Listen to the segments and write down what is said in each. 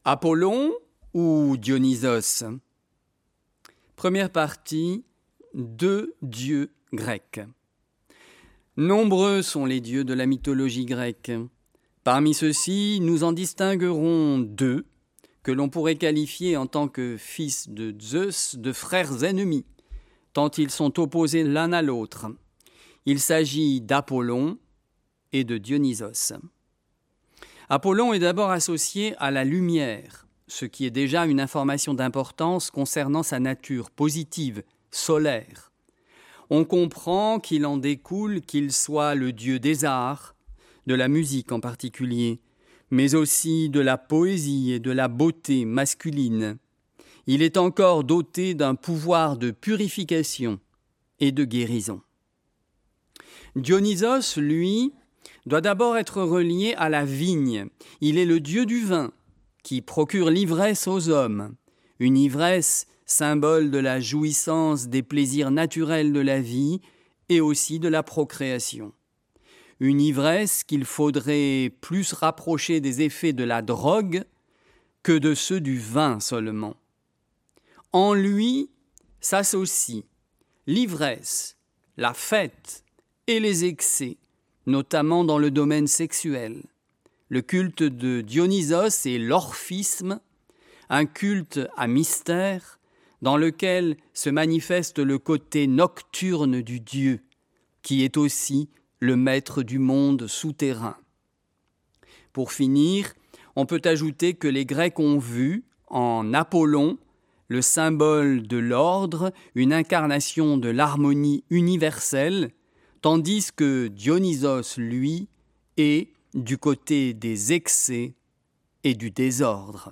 Apollon ou Dionysos? Première partie, deux dieux grecs. Nombreux sont les dieux de la mythologie grecque. Parmi ceux-ci, nous en distinguerons deux que l'on pourrait qualifier en tant que fils de Zeus de frères ennemis, tant ils sont opposés l'un à l'autre. Il s'agit d'Apollon et de Dionysos. Apollon est d'abord associé à la lumière, ce qui est déjà une information d'importance concernant sa nature positive, solaire. On comprend qu'il en découle qu'il soit le dieu des arts, de la musique en particulier, mais aussi de la poésie et de la beauté masculine. Il est encore doté d'un pouvoir de purification et de guérison. Dionysos, lui, doit d'abord être relié à la vigne. Il est le dieu du vin, qui procure l'ivresse aux hommes, une ivresse symbole de la jouissance des plaisirs naturels de la vie et aussi de la procréation. Une ivresse qu'il faudrait plus rapprocher des effets de la drogue que de ceux du vin seulement. En lui s'associent l'ivresse, la fête et les excès, notamment dans le domaine sexuel. Le culte de Dionysos est l'orphisme, un culte à mystère dans lequel se manifeste le côté nocturne du Dieu, qui est aussi le maître du monde souterrain. Pour finir, on peut ajouter que les Grecs ont vu en Apollon le symbole de l'ordre, une incarnation de l'harmonie universelle, tandis que Dionysos, lui, est du côté des excès et du désordre.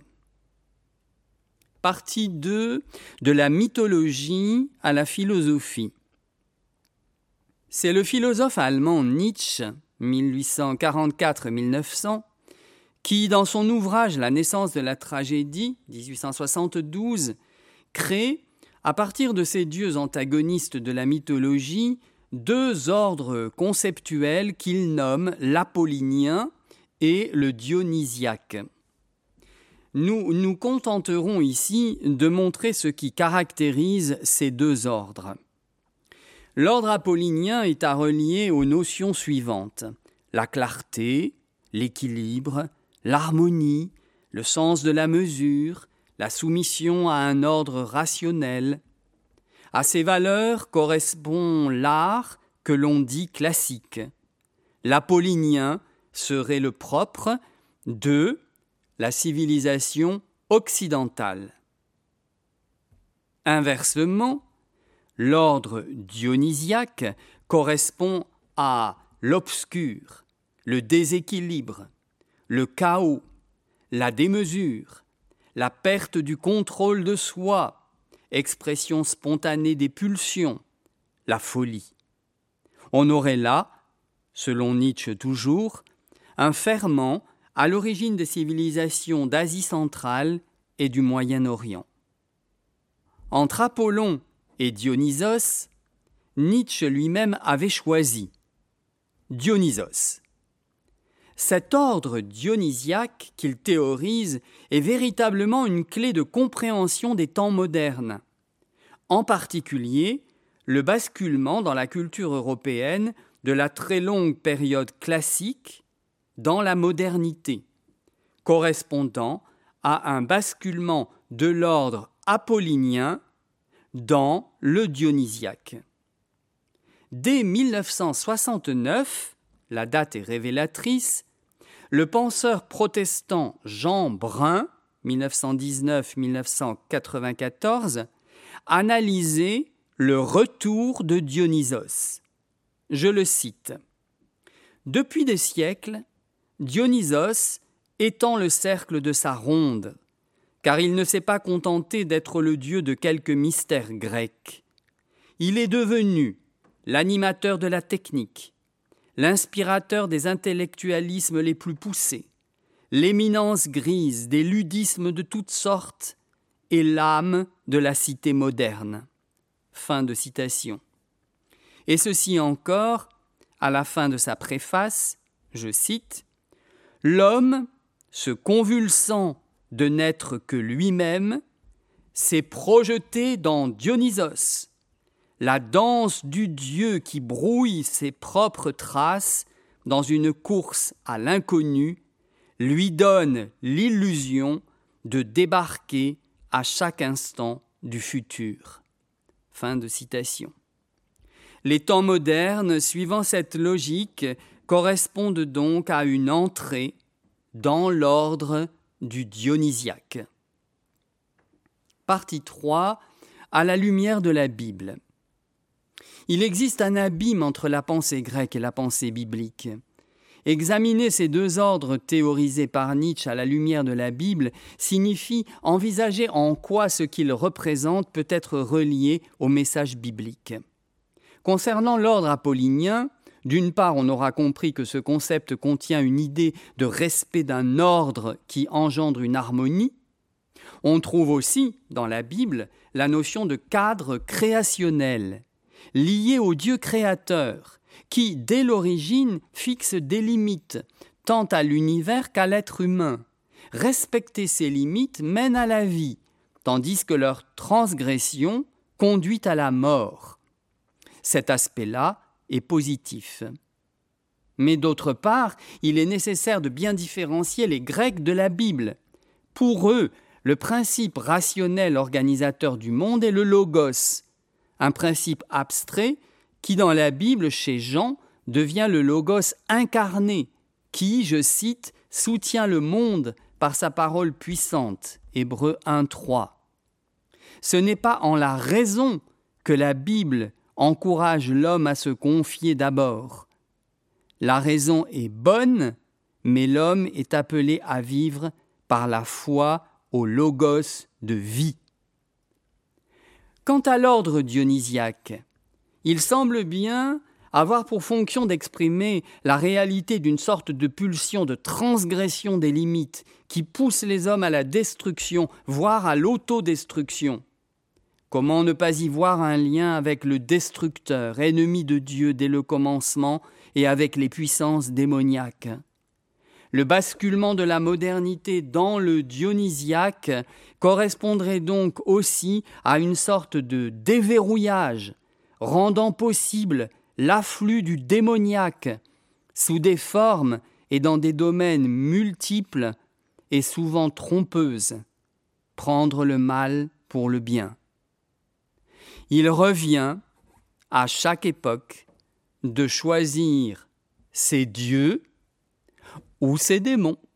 Partie 2 de la mythologie à la philosophie. C'est le philosophe allemand Nietzsche, 1844-1900, qui, dans son ouvrage « La naissance de la tragédie » 1872, crée, à partir de ces dieux antagonistes de la mythologie, deux ordres conceptuels qu'il nomme l'apollinien et le dionysiaque. Nous nous contenterons ici de montrer ce qui caractérise ces deux ordres. L'ordre apollinien est à relier aux notions suivantes: la clarté, l'équilibre, l'harmonie, le sens de la mesure, la soumission à un ordre rationnel. À ces valeurs correspond l'art que l'on dit classique. L'apollinien serait le propre de la civilisation occidentale. Inversement, l'ordre dionysiaque correspond à l'obscur, le déséquilibre, le chaos, la démesure, la perte du contrôle de soi, expression spontanée des pulsions, la folie. On aurait là, selon Nietzsche toujours, un ferment à l'origine des civilisations d'Asie centrale et du Moyen-Orient. Entre Apollon et Dionysos, Nietzsche lui-même avait choisi Dionysos. Cet ordre dionysiaque qu'il théorise est véritablement une clé de compréhension des temps modernes. En particulier, le basculement dans la culture européenne de la très longue période classique dans la modernité, correspondant à un basculement de l'ordre apollinien dans le dionysiaque. Dès 1969, la date est révélatrice, le penseur protestant Jean Brun, 1919-1994, analysait le retour de Dionysos. Je le cite. « Depuis des siècles, Dionysos étend le cercle de sa ronde, car il ne s'est pas contenté d'être le dieu de quelques mystères grecs. Il est devenu l'animateur de la technique, l'inspirateur des intellectualismes les plus poussés, l'éminence grise des ludismes de toutes sortes et l'âme de la cité moderne. » Fin de citation. Et ceci encore, à la fin de sa préface, je cite, « L'homme, se convulsant de n'être que lui-même, s'est projeté dans Dionysos, la danse du dieu qui brouille ses propres traces dans une course à l'inconnu, lui donne l'illusion de débarquer à chaque instant du futur. » Fin de citation. Les temps modernes, suivant cette logique, correspondent donc à une entrée dans l'ordre du dionysiaque. Partie 3. À la lumière de la Bible. Il existe un abîme entre la pensée grecque et la pensée biblique. Examiner ces deux ordres théorisés par Nietzsche à la lumière de la Bible signifie envisager en quoi ce qu'ils représentent peut être relié au message biblique. Concernant l'ordre apollinien, d'une part, on aura compris que ce concept contient une idée de respect d'un ordre qui engendre une harmonie. On trouve aussi, dans la Bible, la notion de cadre créationnel, lié au Dieu créateur, qui, dès l'origine, fixe des limites, tant à l'univers qu'à l'être humain. Respecter ces limites mène à la vie, tandis que leur transgression conduit à la mort. Cet aspect-là est positif. Mais d'autre part, il est nécessaire de bien différencier les Grecs de la Bible. Pour eux, le principe rationnel organisateur du monde est le logos, un principe abstrait qui, dans la Bible, chez Jean, devient le logos incarné, qui, je cite, soutient le monde par sa parole puissante. Hébreux 1:3. Ce n'est pas en la raison que la Bible encourage l'homme à se confier d'abord. La raison est bonne, mais l'homme est appelé à vivre par la foi au logos de vie. Quant à l'ordre dionysiaque, il semble bien avoir pour fonction d'exprimer la réalité d'une sorte de pulsion de transgression des limites qui pousse les hommes à la destruction, voire à l'autodestruction. Comment ne pas y voir un lien avec le destructeur, ennemi de Dieu dès le commencement, et avec les puissances démoniaques? Le basculement de la modernité dans le dionysiaque correspondrait donc aussi à une sorte de déverrouillage, rendant possible l'afflux du démoniaque sous des formes et dans des domaines multiples et souvent trompeuses, prendre le mal pour le bien. Il revient à chaque époque de choisir ses dieux ou ses démons.